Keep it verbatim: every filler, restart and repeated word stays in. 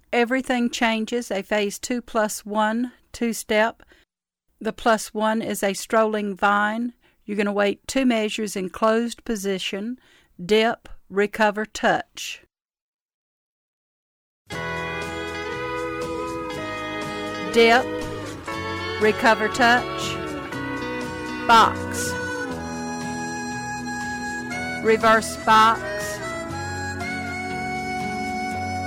everything changes. A phase two plus one two-step. The plus one is a strolling vine. You're going to wait two measures in closed position. Dip, recover, touch. Dip, recover, touch. Box. Reverse box.